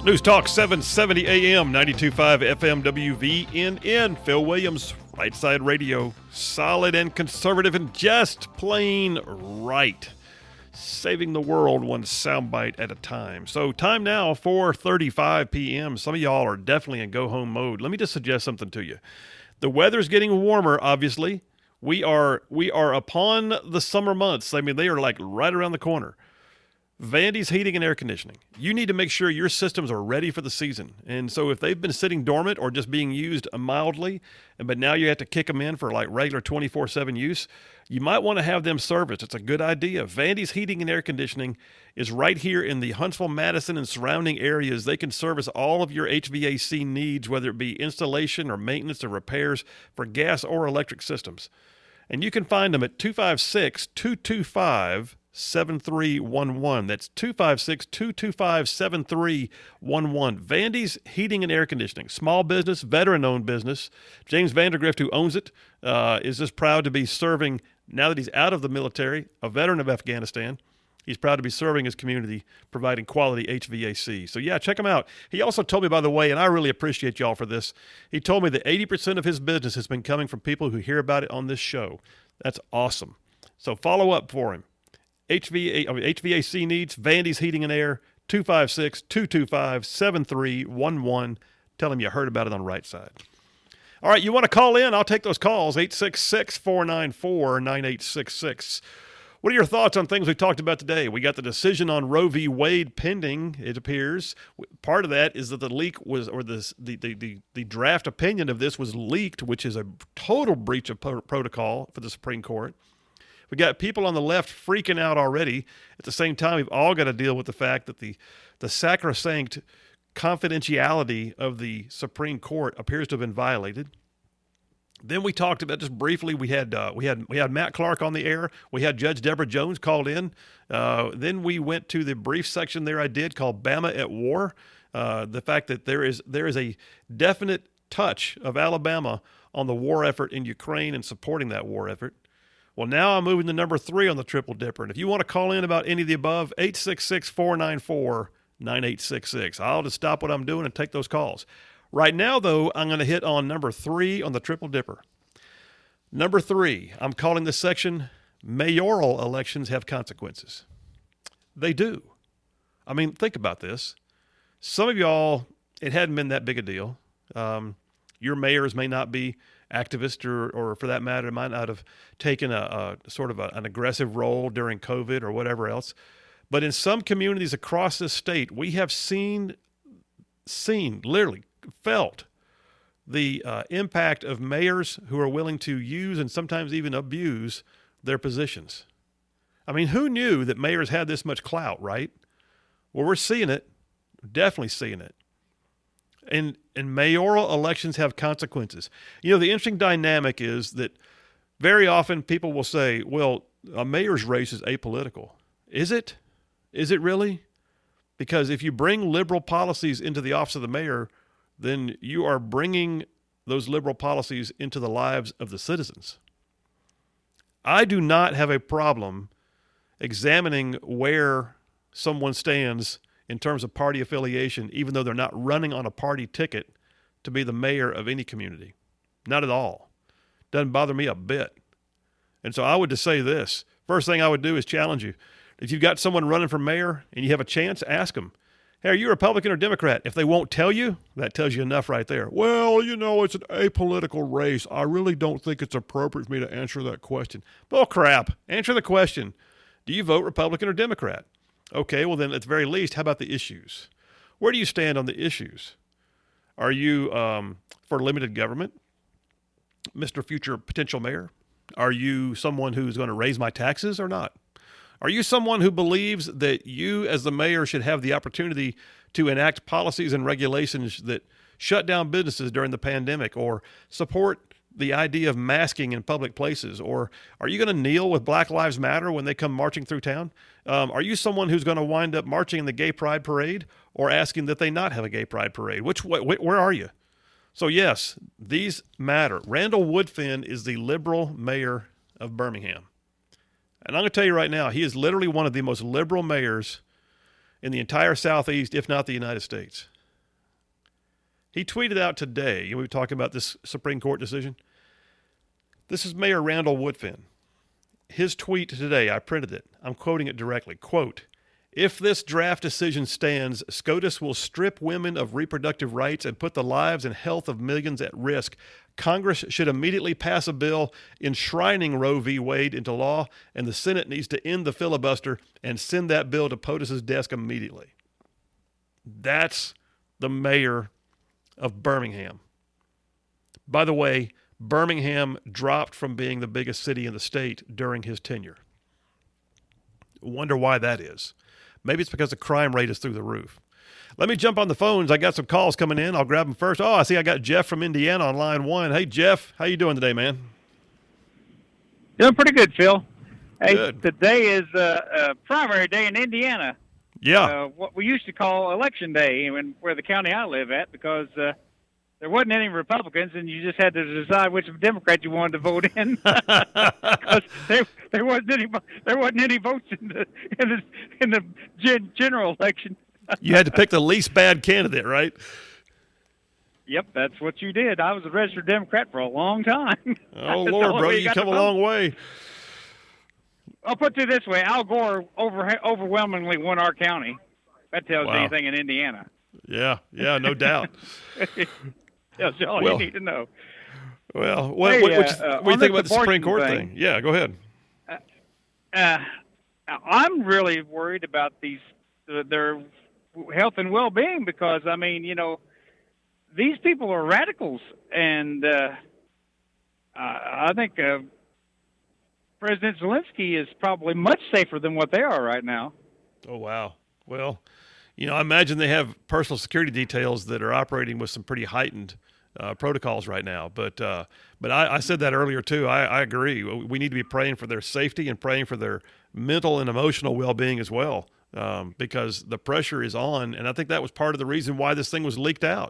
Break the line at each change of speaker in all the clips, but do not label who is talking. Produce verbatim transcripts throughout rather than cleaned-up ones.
News Talk seven seventy A M, ninety-two point five F M W V N N. Phil Williams, Right Side Radio. Solid and conservative and just plain right. Saving the world one soundbite at a time. So time now, four thirty-five P M Some of y'all are definitely in go-home mode. Let me just suggest something to you. The weather's getting warmer, obviously. We are we are upon the summer months. I mean, they are like right around the corner. Vandy's Heating and Air Conditioning. You need to make sure your systems are ready for the season. And so if they've been sitting dormant or just being used mildly, but now you have to kick them in for like regular twenty-four seven use, you might want to have them serviced. It's a good idea. Vandy's Heating and Air Conditioning is right here in the Huntsville, Madison, and surrounding areas. They can service all of your H V A C needs, whether it be installation or maintenance or repairs for gas or electric systems. And you can find them at two five six, two two five, seven three one one. That's two five six, two two five, seven three one one. Vandy's Heating and Air Conditioning. Small business, veteran-owned business. James Vandergrift, who owns it, uh, is just proud to be serving, now that he's out of the military, a veteran of Afghanistan. He's proud to be serving his community, providing quality H V A C. So, yeah, check him out. He also told me, by the way, and I really appreciate y'all for this, he told me that eighty percent of his business has been coming from people who hear about it on this show. That's awesome. So follow up for him. H V A, I mean, H V A C needs, Vandy's Heating and Air, two five six, two two five, seven three one one. Tell him you heard about it on Right Side. All right, you want to call in? I'll take those calls, eight six six, four nine four, nine eight six six. What are your thoughts on things we talked about today? We got the decision on Roe v. Wade pending, it appears. Part of that is that the leak was, or the, the, the, the, the draft opinion of this was leaked, which is a total breach of pro- protocol for the Supreme Court. We got people on the left freaking out already. At the same time, we've all got to deal with the fact that the, the sacrosanct confidentiality of the Supreme Court appears to have been violated. Then we talked about, just briefly, we had uh, we had we had Matt Clark on the air. We had Judge Deborah Jones called in. Uh, then we went to the brief section there I did called Bama at War. Uh, the fact that there is there is a definite touch of Alabama on the war effort in Ukraine and supporting that war effort. Well, now I'm moving to number three on the Triple Dipper. And if you want to call in about any of the above, eight six six, four nine four, nine eight six six. I'll just stop what I'm doing and take those calls. Right now, though, I'm going to hit on number three on the Triple Dipper. Number three, I'm calling this section, Mayoral Elections Have Consequences. They do. I mean, think about this. Some of y'all, it hadn't been that big a deal. Um, your mayors may not be activists or, or for that matter, might not have taken a, a sort of a, an aggressive role during COVID or whatever else. But in some communities across this state, we have seen, seen, literally felt the uh, impact of mayors who are willing to use and sometimes even abuse their positions. I mean, who knew that mayors had this much clout, right? Well, we're seeing it, definitely seeing it. And, and mayoral elections have consequences. You know, the interesting dynamic is that very often people will say, well, a mayor's race is apolitical. Is it? Is it really? Because if you bring liberal policies into the office of the mayor, then you are bringing those liberal policies into the lives of the citizens. I do not have a problem examining where someone stands in terms of party affiliation, even though they're not running on a party ticket to be the mayor of any community. Not at all. Doesn't bother me a bit. And so I would just say this. First thing I would do is challenge you. If you've got someone running for mayor and you have a chance, ask them, hey, are you a Republican or Democrat? If they won't tell you, that tells you enough right there. Well, you know, it's an apolitical race. I really don't think it's appropriate for me to answer that question. Bull crap. Answer the question. Do you vote Republican or Democrat? Okay, well then at the very least, how about the issues? Where do you stand on the issues? Are you um, for limited government, Mister Future Potential Mayor? Are you someone who's going to raise my taxes or not? Are you someone who believes that you as the mayor should have the opportunity to enact policies and regulations that shut down businesses during the pandemic or support the idea of masking in public places? Or are you going to kneel with Black Lives Matter when they come marching through town? Um, are you someone who's going to wind up marching in the gay pride parade or asking that they not have a gay pride parade? Which wh- where are you? So yes, these matter. Randall Woodfin is the liberal mayor of Birmingham. And I'm going to tell you right now, he is literally one of the most liberal mayors in the entire Southeast, if not the United States. He tweeted out today, we were talking about this Supreme Court decision. This is Mayor Randall Woodfin. His tweet today, I printed it. I'm quoting it directly. Quote, "If this draft decision stands, SCOTUS will strip women of reproductive rights and put the lives and health of millions at risk. Congress should immediately pass a bill enshrining Roe v. Wade into law, and the Senate needs to end the filibuster and send that bill to POTUS's desk immediately." That's the mayor of Birmingham. By the way, Birmingham dropped from being the biggest city in the state during his tenure. Wonder why that is. Maybe it's because the crime rate is through the roof. Let me jump on the phones. I got some calls coming in. I'll grab them first. Oh, I see I got Jeff from Indiana on line one. Hey, Jeff, how you doing today, man?
Doing pretty good, Phil. Hey,
Good.
Today is uh, uh, primary day in Indiana.
Yeah.
Uh, what we used to call election day, when, where the county I live at, because uh, there wasn't any Republicans, and you just had to decide which Democrat you wanted to vote in. Because there, there wasn't any there wasn't any votes in the in the, in the gen, general election.
You had to pick the least bad candidate, right?
Yep, that's what you did. I was a registered Democrat for a long time.
Oh, Lord, bro, you, you come a long way.
I'll put it this way. Al Gore over, overwhelmingly won our county. That tells
Wow.
you anything in Indiana.
Yeah, yeah, no doubt.
That's all
Well,
you need to know.
Well, what,
Hey,
what,
uh,
what, you-
uh,
what do you
on
think
this
about the Supreme
abortion
Court
thing-
thing? Yeah, go ahead.
Uh, I'm really worried about these uh, their health and well-being because, I mean, you know, these people are radicals, and uh, I think uh, President Zelensky is probably much safer than what they are right now.
Oh, wow. Well, you know, I imagine they have personal security details that are operating with some pretty heightened uh, protocols right now. But uh, but I, I said that earlier, too. I, I agree. We need to be praying for their safety and praying for their mental and emotional well-being as well, um, because the pressure is on. And I think that was part of the reason why this thing was leaked out.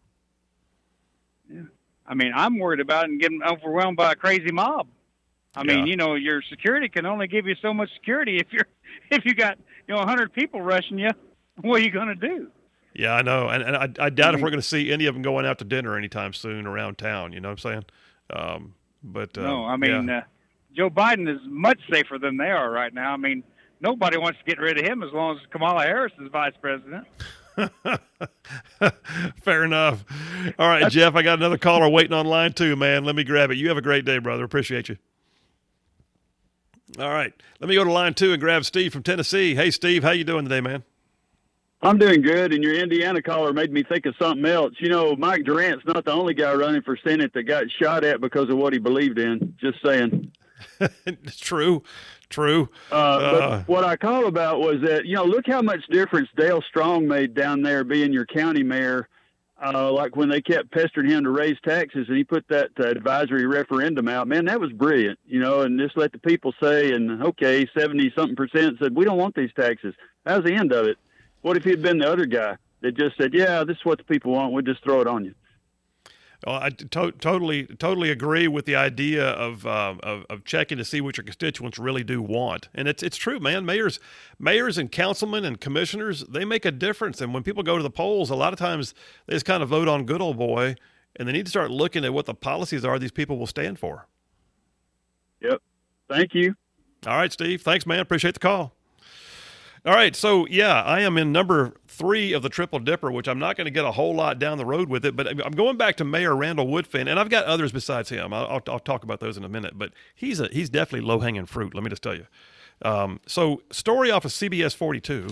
Yeah. I mean, I'm worried about it and getting overwhelmed by a crazy mob. I
Yeah.
mean, you know, your security can only give you so much security if you're if you got you know a hundred people rushing you. What are you going to do?
Yeah, I know. And, and I, I doubt
I mean-
if we're going to see any of them going out to dinner anytime soon around town. You know what I'm saying? Um, but uh,
No, I mean,
yeah.
uh, Joe Biden is much safer than they are right now. I mean, nobody wants to get rid of him as long as Kamala Harris is vice president.
Fair enough. All right, Jeff, I got another caller waiting on line two, man. Let me grab it. You have a great day, brother. Appreciate you. All right, let me go to line two and grab Steve from Tennessee. Hey, Steve, how you doing today, man?
I'm doing good, and your Indiana caller made me think of something else. You know, Mike Durant's not the only guy running for Senate that got shot at because of what he believed in. Just saying.
It's true, true.
Uh,
Uh,
but what I called about was that, you know, look how much difference Dale Strong made down there being your county mayor. Uh, like when they kept pestering him to raise taxes and he put that uh, advisory referendum out, man, that was brilliant, you know, and just let the people say, and okay, seventy something percent said, we don't want these taxes. That was the end of it. What if he had been the other guy that just said, yeah, this is what the people want. We'll just throw it on you.
Well, I to- totally, totally agree with the idea of, um, of of checking to see what your constituents really do want, and it's it's true, man. Mayors, mayors, and councilmen and commissioners, they make a difference. And when people go to the polls, a lot of times they just kind of vote on good old boy, and they need to start looking at what the policies are these people will stand for.
Yep. Thank you.
All right, Steve. Thanks, man. Appreciate the call. All right, so yeah, I am in number three of the Triple Dipper, which I'm not going to get a whole lot down the road with it, but I'm going back to Mayor Randall Woodfin, and I've got others besides him. I'll, I'll, I'll talk about those in a minute, but he's a, he's definitely low-hanging fruit, let me just tell you. Um, so story off of C B S forty-two.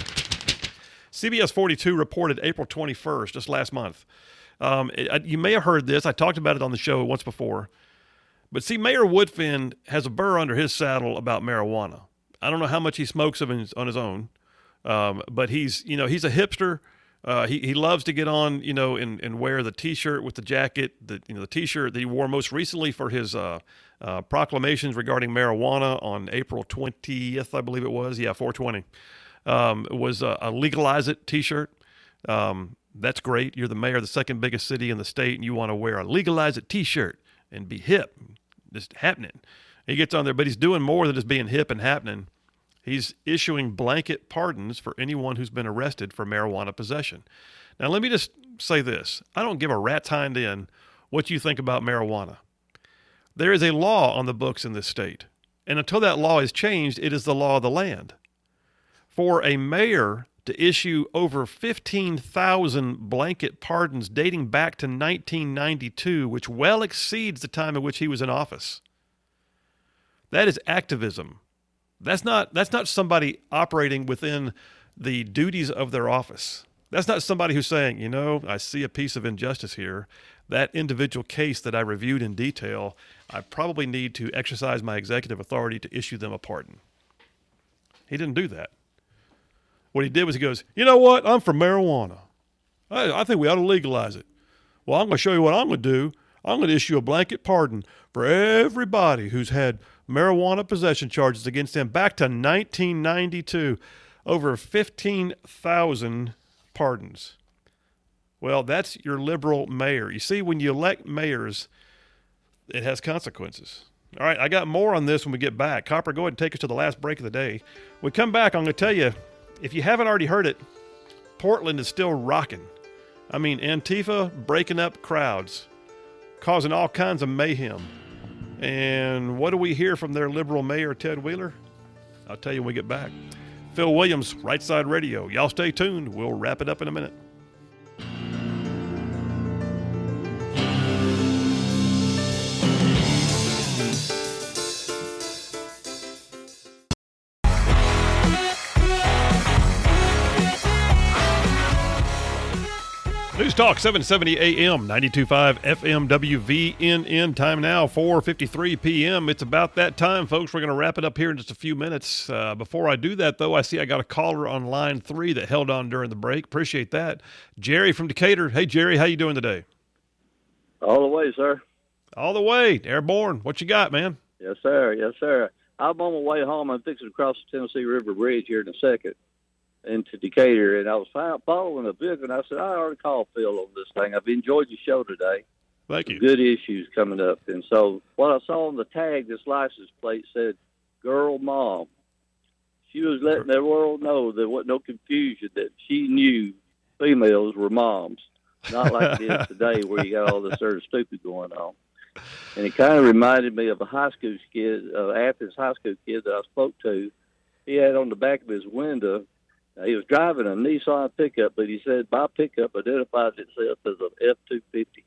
C B S forty-two reported April twenty-first, just last month. Um, it, you may have heard this. I talked about it on the show once before. But see, Mayor Woodfin has a burr under his saddle about marijuana. I don't know how much he smokes of his, on his own, um, but he's, you know, he's a hipster. Uh, he he loves to get on, you know, and, and wear the T-shirt with the jacket, the you know the T-shirt that he wore most recently for his uh, uh, proclamations regarding marijuana on April twentieth, I believe it was. Yeah, four twenty. Um, it was a, a legalize it T-shirt. Um, that's great. You're the mayor of the second biggest city in the state, and you want to wear a legalize it T-shirt and be hip. Just happening. He gets on there, but he's doing more than just being hip and happening. He's issuing blanket pardons for anyone who's been arrested for marijuana possession. Now, let me just say this. I don't give a rat's hind end what you think about marijuana. There is a law on the books in this state, and until that law is changed, it is the law of the land. For a mayor to issue over fifteen thousand blanket pardons dating back to nineteen ninety-two, which well exceeds the time in which he was in office, that is activism. That's not, that's not somebody operating within the duties of their office. That's not somebody who's saying, you know, I see a piece of injustice here. That individual case that I reviewed in detail, I probably need to exercise my executive authority to issue them a pardon. He didn't do that. What he did was he goes, you know what? I'm for marijuana. I, I think we ought to legalize it. Well, I'm going to show you what I'm going to do. I'm going to issue a blanket pardon for everybody who's had marijuana possession charges against them back to nineteen ninety-two. Over fifteen thousand pardons. Well, that's your liberal mayor. You see, when you elect mayors, it has consequences. All right, I got more on this when we get back. Copper, go ahead and take us to the last break of the day. When we come back, I'm going to tell you, if you haven't already heard it, Portland is still rocking. I mean, Antifa breaking up crowds, causing all kinds of mayhem. And what do we hear from their liberal mayor, Ted Wheeler? I'll tell you when we get back. Phil Williams, Right Side Radio. Y'all stay tuned. We'll wrap it up in a minute. News Talk seven seventy A M, ninety-two point five F M W V N N. Time now, four fifty-three P M It's about that time, folks. We're going to wrap it up here in just a few minutes. Uh, before I do that, though, I see I got a caller on line three that held on during the break. Appreciate that. Jerry from Decatur. Hey, Jerry, how you doing today?
All the way, sir.
All the way. Airborne. What you got, man?
Yes, sir. Yes, sir. I'm on my way home. I'm fixing to cross the Tennessee River Bridge here in a second into Decatur, and I was following a vehicle, and I said, I already called Phil on this thing. I've enjoyed your show today.
Thank you.
Good issues coming up. And so what I saw on the tag, this license plate said, Girl Mom. She was letting the world know there wasn't no confusion, that she knew females were moms, not like it is today where you got all this sort of stupid going on. And it kind of reminded me of a high school kid, uh, Athens high school kid that I spoke to. He had on the back of his window, Uh, he was driving a Nissan pickup, but he said my pickup identifies itself as an F two fifty.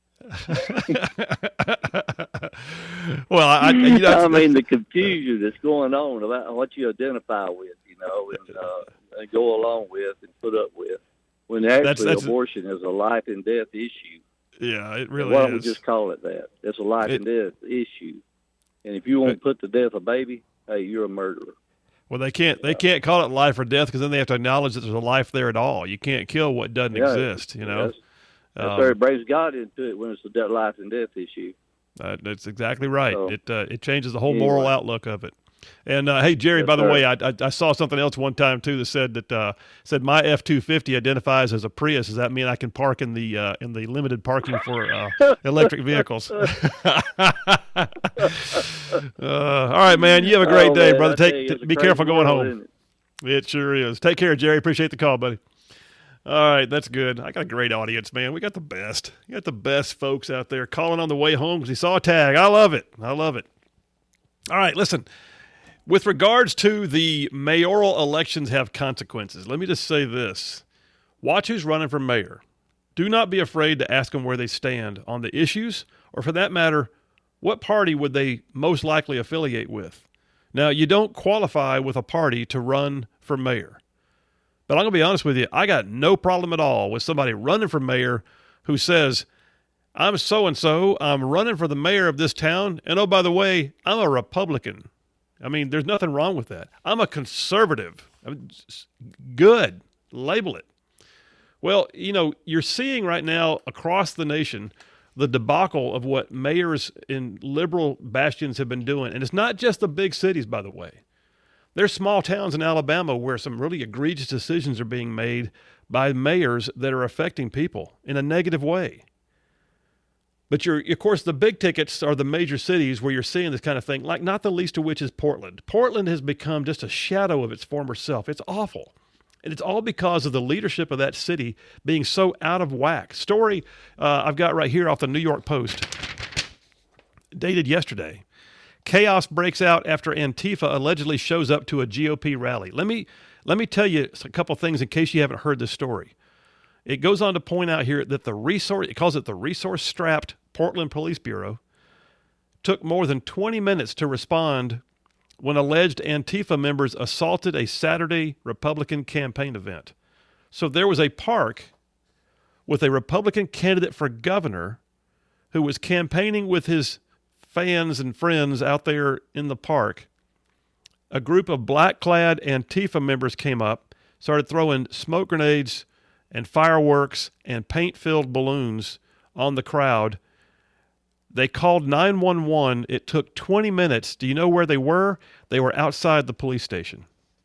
Well, I, you know,
I mean, the confusion that's going on about what you identify with, you know, and, uh, and go along with and put up with, when actually
that's, that's
abortion a, is a life and death issue.
Yeah, it really
Why
is.
don't we just call it that? It's a life
it,
and death issue. And if you won't put to death a baby, hey, you're a murderer.
Well, they can't they can't call it life or death because then they have to acknowledge that there's a life there at all. You can't kill what doesn't
yeah,
exist, you know.
That's, that's
um,
where it brings God into it when it's a de- life and death issue.
Uh, that's exactly right.
So,
it uh, it changes the whole
anyway.
moral outlook of it. And uh, hey, Jerry,
Yes,
by the
sir.
way, I, I I saw something else one time too that said that uh, said my F two fifty identifies as a Prius. Does that mean I can park in the uh, in the limited parking for uh, electric vehicles? uh, all right, man. You have a great
Oh,
day,
man,
brother.
I tell
Take
you,
t-
it's a
be
crazy
careful going
world,
home.
isn't it?
It sure is. Take care, Jerry. Appreciate the call, buddy. All right, that's good. I got a great audience, man. We got the best. We got the best folks out there calling on the way home because he saw a tag. I love it. I love it. All right, listen. With regards to the mayoral elections have consequences, let me just say this. Watch who's running for mayor. Do not be afraid to ask them where they stand on the issues, or for that matter, what party would they most likely affiliate with. Now, you don't qualify with a party to run for mayor. But I'm going to be honest with you, I got no problem at all with somebody running for mayor who says, I'm so-and-so, I'm running for the mayor of this town, and oh, by the way, I'm a Republican. I mean, there's nothing wrong with that. I'm a conservative. I mean, good. Label it. Well, you know, you're seeing right now across the nation the debacle of what mayors in liberal bastions have been doing. And it's not just the big cities, by the way. There's small towns in Alabama where some really egregious decisions are being made by mayors that are affecting people in a negative way. But you're, of course, the big tickets are the major cities where you're seeing this kind of thing, like not the least of which is Portland. Portland has become just a shadow of its former self. It's awful. And it's all because of the leadership of that city being so out of whack. Story uh, I've got right here off the New York Post, dated yesterday. Chaos breaks out after Antifa allegedly shows up to a G O P rally. Let me let me tell you a couple things in case you haven't heard this story. It goes on to point out here that the resource, it calls it the resource-strapped Portland Police Bureau, took more than twenty minutes to respond when alleged Antifa members assaulted a Saturday Republican campaign event. So there was a park with a Republican candidate for governor who was campaigning with his fans and friends out there in the park. A group of black-clad Antifa members came up, started throwing smoke grenades and fireworks and paint-filled balloons on the crowd. They called nine one one. It took twenty minutes. Do you know where they were? They were outside the police station.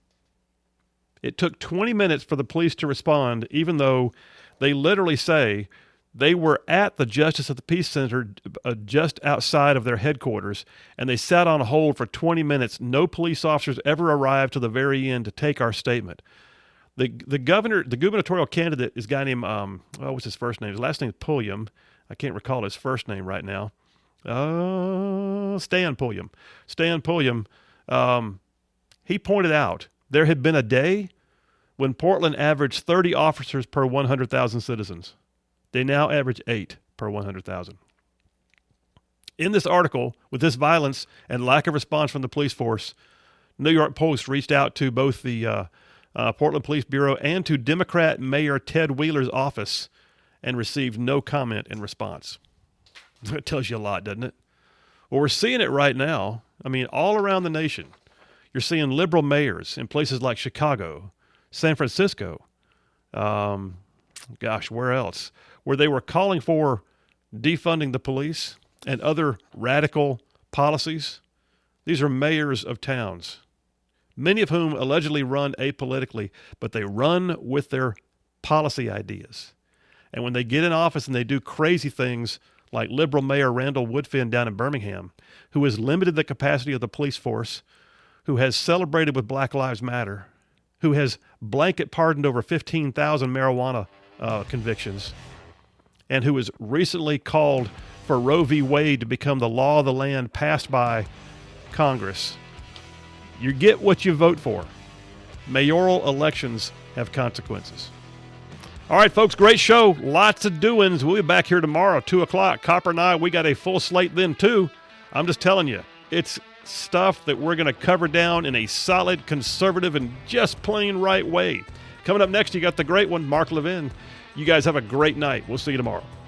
It took twenty minutes for the police to respond, even though they literally say they were at the Justice of the Peace Center uh, just outside of their headquarters, and they sat on hold for twenty minutes. No police officers ever arrived to the very end to take our statement. The the governor, the gubernatorial candidate is a guy named, um, oh, what's his first name? His last name is Pulliam. I can't recall his first name right now. Uh, Stan Pulliam. Stan Pulliam, um, he pointed out there had been a day when Portland averaged thirty officers per one hundred thousand citizens. They now average eight per one hundred thousand. In this article, with this violence and lack of response from the police force, New York Post reached out to both the uh, uh, Portland Police Bureau and to Democrat Mayor Ted Wheeler's office and received no comment in response. It tells you a lot, doesn't it? Well, we're seeing it right now. I mean, all around the nation. You're seeing liberal mayors in places like Chicago, San Francisco, um, gosh, where else? Where they were calling for defunding the police and other radical policies. These are mayors of towns, many of whom allegedly run apolitically, but they run with their policy ideas. And when they get in office and they do crazy things like liberal Mayor Randall Woodfin down in Birmingham, who has limited the capacity of the police force, who has celebrated with Black Lives Matter, who has blanket pardoned over fifteen thousand marijuana uh, convictions, and who has recently called for Roe v. Wade to become the law of the land passed by Congress. You get what you vote for. Mayoral elections have consequences. All right, folks, great show. Lots of doings. We'll be back here tomorrow, two o'clock. Copper and I, we got a full slate then, too. I'm just telling you, it's stuff that we're going to cover down in a solid, conservative, and just plain right way. Coming up next, you got the great one, Mark Levin. You guys have a great night. We'll see you tomorrow.